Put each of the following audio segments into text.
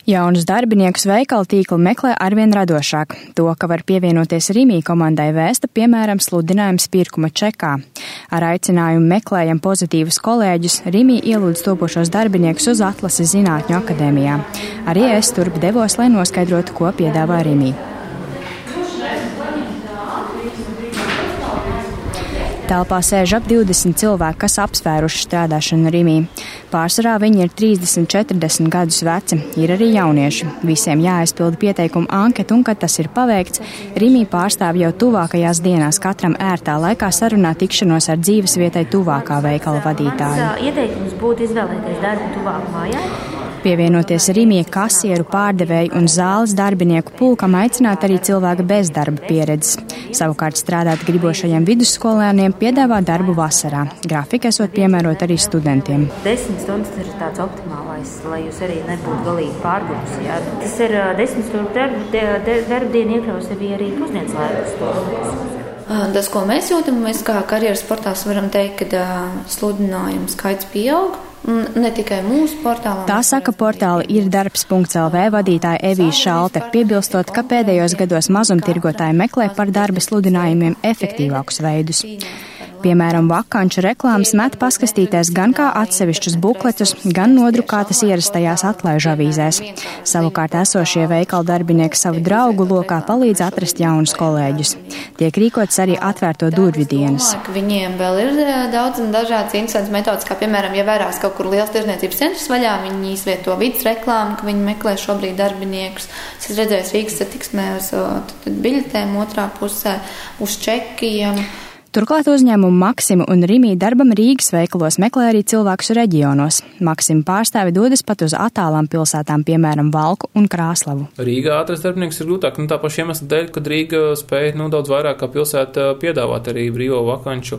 Jaunus darbiniekus veikalu tīklu meklē arvien radošāk. To, ka var pievienoties Rimi komandai vēsta, piemēram, sludinājums pirkuma čekā. Ar aicinājumu meklējam pozitīvus kolēģus, Rimi ielūdz topošos darbiniekus uz atlasi Zinātņu akadēmijā. Arī es turp devos, lai noskaidrotu, ko piedāvā Rimi. Telpā sēž ap 20 cilvēki, kas apsvēruši strādāšanu Rimi. Pārsvarā viņi ir 30-40 gadus veci, ir arī jaunieši. Visiem jāaizpilda pieteikuma anketa, un, kad tas ir paveikts, Rimi pārstāv jau tuvākajās dienās katram ērtā laikā sarunāt tikšanos ar dzīvesvietai tuvākā veikala vadītāju. Ieteikums būtu izvēlēties darbu tuvāk mājā. Pievienoties Rimi kasieru, pārdevēju un zāles darbinieku pulkam aicināt arī cilvēka bez darba pieredzes. Savukārt strādāt gribošajiem vidusskolēniem piedāvā darbu vasarā. Grafika esot piemērot arī studentiem. 10 stundas ir tāds optimālais, lai jūs arī nebūtu galīgi pārgurusi. Jā. Tas ir 10 stundu darbdienu iekļaus sevi arī pusdienas laikus. Tas, ko mēs jūtam, mēs kā karjeras portāls varam teikt, ka sludinājumu skaits pieaug. Ne tikai mūsu portālā. Tā saka portāla irdarbs.lv vadītāja Evija Šalte, piebilstot, ka pēdējos gados mazumtirgotāji meklē par darba sludinājumiem efektīvākus veidus. Piemēram, vakanču reklāmas met paskastīties gan kā atsevišķus bukletus, gan nodrukātas ierastajās atlaižu avīzēs. Savukārt esošie veikala darbinieki savu draugu lokā palīdz atrast jaunus kolēģus. Tiek rīkots arī atvērto durvju dienas. Viņiem vēl ir daudz un dažādas interesantas metodas, kā piemēram, ja vērās kaut kur liels tirdzniecības centrs vaļā, viņi izvieto vidas reklāmu, ka viņi meklē šobrīd darbiniekus. Es redzēju Rīgas satiksmē uz biļetēm otrā pusē, uz čekiem. Turklāt uzņēmumu Maksima un Rimi darbam Rīgas veikalos meklē arī cilvēkus reģionos. Maksima pārstāvi dodas pat uz attālām pilsētām, piemēram, Valku un Krāslavu. Rīgā atrast darbinieks ir grūtāk, tā paša iemesla dēļ, kad Rīga spēja daudz vairāk kā pilsēta piedāvāt arī brīvo vakanču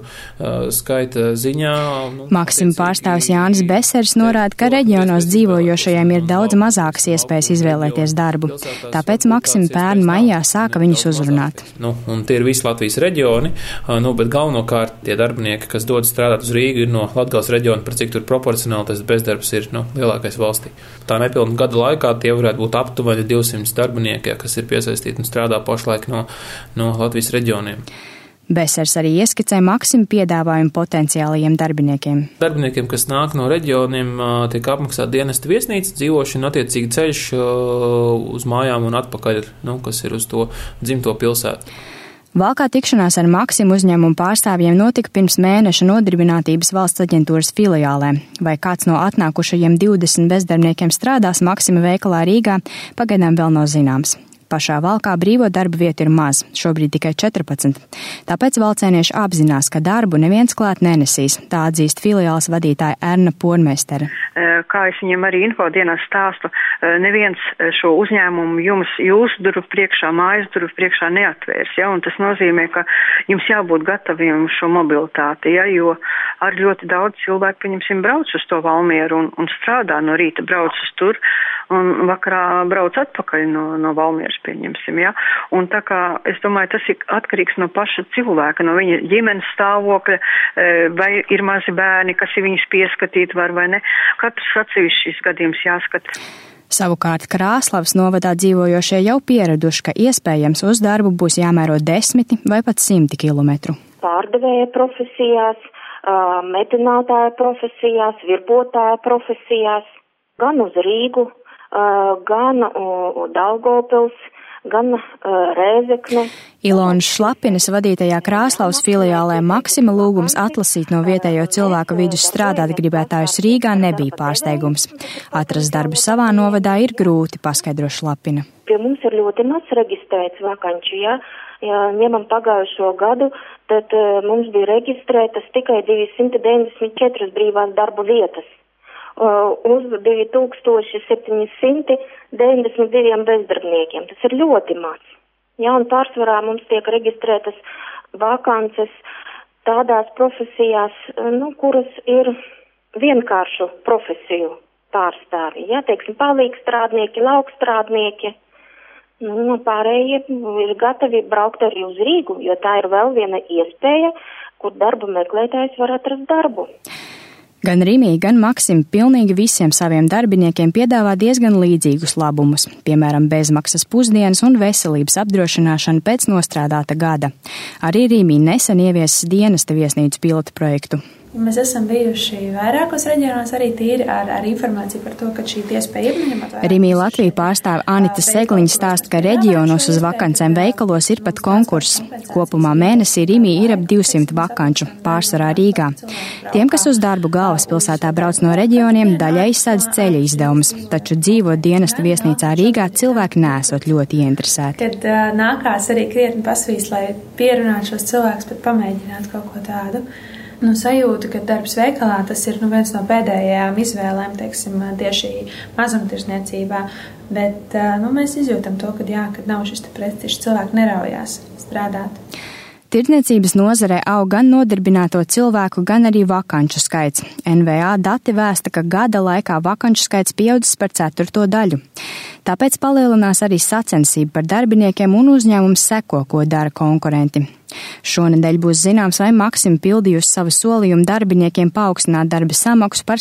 skaita ziņā. Maksima pārstāvis Jānis Besers norāda, ka reģionos dzīvojošajiem ir daudz mazākas iespējas izvēlēties darbu. Tāpēc Maksima pērn maijā sāka viņus uzrunāt. Un tie ir visi Latvijas reģioni, bet galvenokārt tie darbinieki, kas dodas strādāt uz Rīgu, ir no Latgales reģiona, par cik tur proporcionāli tas bezdarbs ir lielākais valstī. Tā nepilnu gada laikā tie varētu būt aptuveni 200 darbinieki, kas ir piesaistīti un strādā pašlaik no Latvijas reģioniem. Besers arī ieskicē Maksima piedāvājumu potenciālajiem darbiniekiem. Darbiniekiem, kas nāk no reģioniem, tiek apmaksāta dienesta viesnīca, dzīvošana, attiecīgi ceļš uz mājām un atpakaļ, kas ir uz to dzimto pilsētu. Valkā tikšanās ar Maksimu uzņēmumu pārstāvjiem notika pirms mēneša Nodarbinātības valsts aģentūras filiālē. Vai kāds no atnākušajiem 20 bezdarbniekiem strādās Maksima veikalā Rīgā, pagaidām vēl nav zināms. Pašā Valkā brīvo darba vietu ir maz, šobrīd tikai 14. Tāpēc valcēnieši apzinās, ka darbu neviens klāt nenesīs, tā atzīst filiāles vadītāja Erna Pormestere. Kā es viņam arī infodienā stāstu, neviens šo uzņēmumu jūsu durvju priekšā, mājas durvju priekšā neatvērs, ja, un tas nozīmē, ka jums jābūt gataviem šo mobilitāti, ja, jo ar ļoti daudz cilvēku, pieņemsim, brauc uz to Valmieru un strādā no rīta, brauc uz tur, un vakarā brauc atpakaļ no Valmieras, pieņemsim, ja, un tā kā, es domāju, tas ir atkarīgs no paša cilvēka, no viņa ģimenes stāvokļa, vai ir mazi bērni, kas ir viņus pieskatīt var vai ne. Katrs atsevišķi šis gadījums jāskata. Savukārt Krāslavas novadā dzīvojošie jau pieraduši, ka iespējams uz darbu būs jāmēro 10 vai pat 100 kilometru. Pārdevēja profesijās, metinātāja profesijās, virbotāja profesijās, gan uz Rīgu, gan Daugavpils, gan Rēzekne. Ilonas Šlapinas vadītajā Krāslavas filiālē Maksima lūgums atlasīt no vietējo cilvēku vidus strādāt gribētājus Rīgā nebija pārsteigums. Atrast darbu savā novadā ir grūti, paskaidro Šlapina. Pie mums ir ļoti maz reģistrēts vakanču, ja ņemam pagājušo gadu, tad mums bija reģistrētas tikai 294 brīvās darba vietas. Uz 2792 bezdarbniekiem. Tas ir ļoti maz. Jā, un pārsvarā mums tiek reģistrētas vakances tādās profesijās, kuras ir vienkāršu profesiju pārstāvji. Jā, teiksim, palīgstrādnieki, laukstrādnieki. Pārējie ir gatavi braukt arī uz Rīgu, jo tā ir vēl viena iespēja, kur darba meklētājs var atrast darbu. Gan Rimi, gan Maksim pilnīgi visiem saviem darbiniekiem piedāvā diezgan līdzīgus labumus, piemēram, bezmaksas pusdienas un veselības apdrošināšana pēc nostrādāta gada. Arī Rimi nesen ieviesis dienesta viesnīcu pilotu projektu. Mēs esam bijuši vairākos reģionos arī tīri ar informāciju par to, ka šī iespēja ir ņemot vērā. Rimi Latviju pārstāv Anita Segliņa stāsta, ka reģionos uz vakancēm veikalos ir pat konkurss. Kopumā mēnesī Rimi ir ap 200 vakanču, pārsvarā Rīgā. Tiem, kas uz darbu galvaspilsētā brauc no reģioniem, daļai izsēdz ceļa izdevumus, taču dzīvot dienesta viesnīcā Rīgā cilvēki nesot ļoti ieinteresēti. Kad nākās arī krietni pasvīst, lai pierunātu šos cilvēkus, pat pamēģināt kaut ko tādu. Sajūta, ka darbs veikalā tas ir viens no pēdējām izvēlēm, teiksim, tieši mazumtirdzniecībā, bet mēs izjūtam to, kad nav šis prestižs, cilvēki neraujās strādāt. Tirdzniecības nozarē aug gan nodarbināto cilvēku, gan arī vakanču skaits. NVA dati vēsta, ka gada laikā vakanču skaits pieaudzis par 1/4. Tāpēc palielinās arī sacensība par darbiniekiem un uzņēmums seko, ko dara konkurenti. Šonedēļ būs zināms, vai Maksim pildījusi savu solījumu darbiniekiem paaugstināt darba samaksu par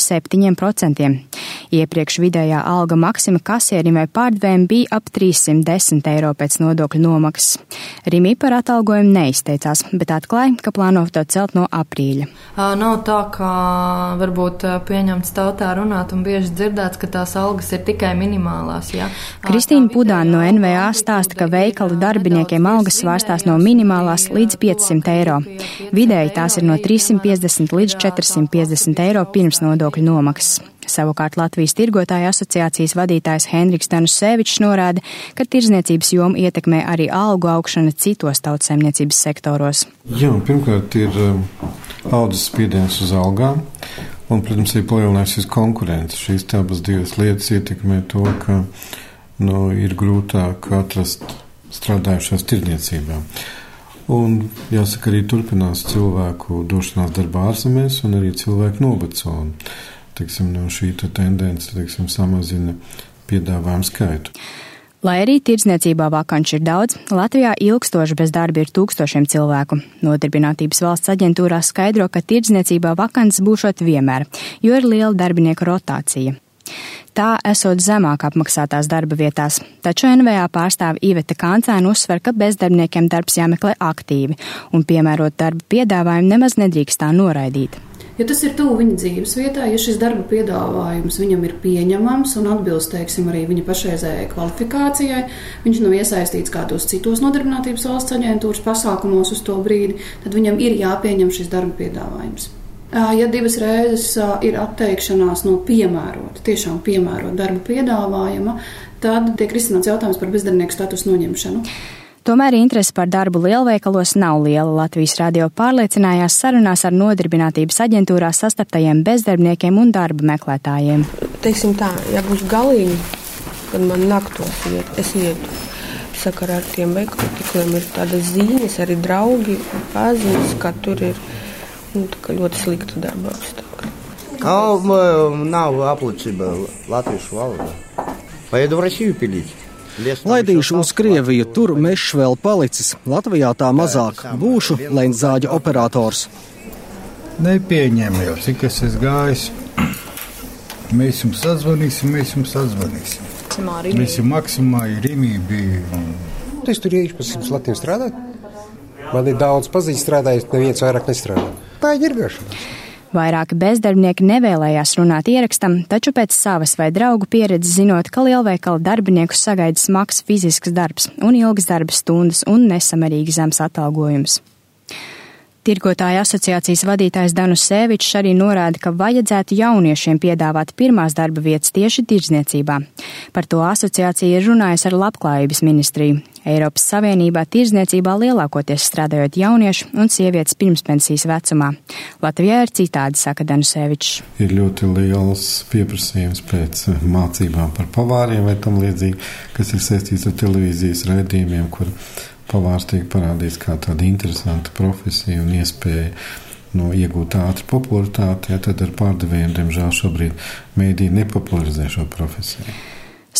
7%. Iepriekš vidējā alga Maksima kasierim vai pārdevējiem bija ap 310 eiro pēc nodokļu nomaksas. Rimi par atalgojumu neizteicās, bet atklāja, ka plāno to celt no aprīļa. Nav tā, kā varbūt pieņemts tautā runāt un bieži dzirdēts, ka tās algas ir tikai minimālās. Ja? Kristīna Pudāna no NVA stāsta, ka veikalu darbiniekiem algas svārstās no minimālās līdz 500 eiro. Vidēji tās ir no 350 līdz 450 eiro pirms nodokļu nomaksas. Savukārt Latvijas tirgotāju asociācijas vadītājs Henriks Danusēvičs norāda, ka tirdzniecības jomu ietekmē arī algu augšana citos tautsaimniecības sektoros. Jā, pirmkārt ir audzes spiediens uz algām un, protams, ir palielinājusies konkurence. Šīs abas divas lietas ietekmē to, ka ir grūtāk atrast strādājušās tirdzniecībā. Un, jāsaka, arī turpinās cilvēku došanās darbā ārzemēs un arī cilvēku noveco. Šī tendence samazina piedāvājumu skaitu. Lai arī tirdzniecībā vakanču ir daudz, Latvijā ilgstoši bez darba ir tūkstošiem cilvēku. Nodarbinātības valsts aģentūrā skaidro, ka tirdzniecībā vakances būšot vienmēr, jo ir liela darbinieku rotācija. Tā esot zemāk apmaksātās darba vietās, taču NVA pārstāve Iveta Kāncēna uzsver, ka bezdarbniekiem darbs jāmeklē aktīvi un piemērot darba piedāvājumu nemaz nedrīkst tā noraidīt. Ja tas ir tuvu viņa dzīves vietā, ja šis darba piedāvājums viņam ir pieņemams un atbilst, arī viņa pašreizējai kvalifikācijai, viņš nav iesaistīts kādos citos nodarbinātības valsts aģentūras pasākumos uz to brīdi, tad viņam ir jāpieņem šis darba piedāvājums. Ja 2 reizes ir atteikšanās no tiešām piemērot darba piedāvājuma, tad tiek risināts jautājums par bezdarbnieku statusu noņemšanu. Tomēr interese par darbu lielveikalos nav liela. Latvijas radio pārliecinājās sarunās ar nodarbinātības aģentūrā sastaptajiem bezdarbniekiem un darba meklētājiem. Teiksim tā, ja būs galīgi, tad man naktos es ietu. Sakarā ar tiem veikaliem ir tādas zīmes, arī draugi, paziņas, ka tur ir ļoti slikta darba apstākļa. Nav apliecība latviešu valodā. Поеду в Россию пилить. Laidīšu uz Krieviju, tur mežs vēl palicis. Latvijā tā mazāk. Būšu lēnzāģa operators. Nepieņem jau, cik es esmu gājis. Mēs jums atzvanīsim. Mēs jau Maksimā, Rimi bija. Es tur iešu pa 100 latiem strādāt. Man ir daudz paziņas strādājis, neviens vairāk nestrādā. Tā ir ģirgašanās. Vairāki bezdarbnieki nevēlējās runāt ierakstam, taču pēc savas vai draugu pieredzes zinot, ka lielveikala darbiniekus sagaida smags fizisks darbs un ilgas darba stundas un nesamērīgi zems atalgojums. Tirgotāju asociācijas vadītājs Danusēvičs arī norāda, ka vajadzētu jauniešiem piedāvāt pirmās darba vietas tieši tirdzniecībā. Par to asociācija ir runājusi ar Labklājības ministriju. Eiropas Savienībā tirdzniecībā lielākoties strādājot jaunieši un sievietes pirmspensijas vecumā. Latvijā ir citādi, saka Danusēvičs. Ir ļoti liels pieprasījums pēc mācībām par pavāriem vai tam līdzīgi, kas ir saistīts ar televīzijas raidījumiem, kur pavārs tiek parādīts kā tāda interesanta profesija un iespēja iegūt ātru popularitāti, tad ar pārdevējiem, diemžēl, šobrīd mēdī nepopularizē šo profesiju.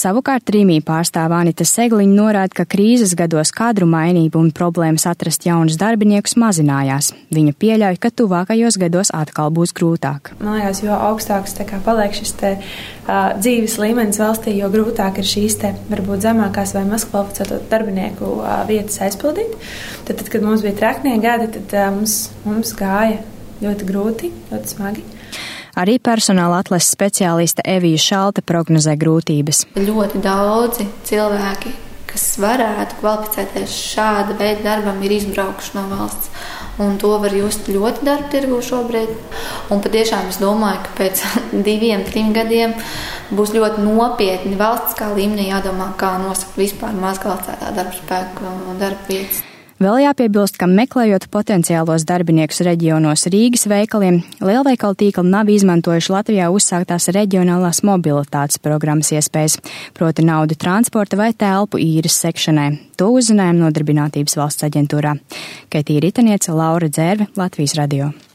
Savukārt Rīmī pārstāvā Anita Segliņa norāda, ka krīzes gados kadru mainība un problēmas atrast jaunus darbiniekus mazinājās. Viņa pieļauj, ka tuvākajos gados atkal būs grūtāk. Man liekas, jo augstāks paliek šis dzīves līmenis valstī, jo grūtāk ir šīs varbūt zemākās vai maz kvalificēto darbinieku vietas aizpildīt. Tad, kad mums bija traknie gadi, tad mums gāja ļoti grūti, ļoti smagi. Arī personāla atlases speciāliste Evija Šalte prognozē grūtības. Ļoti daudzi cilvēki, kas varētu kvalificēties šāda veida darbam, ir izbraukuši no valsts. Un to var just ļoti darba tirgu šobrīd. Un patiešām es domāju, ka pēc 2-3 gadiem būs ļoti nopietni valstiskā līmenī jādomā, kā nosaka vispār mazkvalificētā darba spēku un darba vietas. Vēl jāpiebilst, ka meklējot potenciālos darbiniekus reģionos Rīgas veikaliem, lielveikalu tīkli nav izmantojuši Latvijā uzsāktās reģionālās mobilitātes programmas iespējas, proti naudu transporta vai telpu īres sekšanai. To uzzinājām Nodarbinātības valsts aģentūrā. Keitija Ritaniece, Laura Dzērve, Latvijas radio.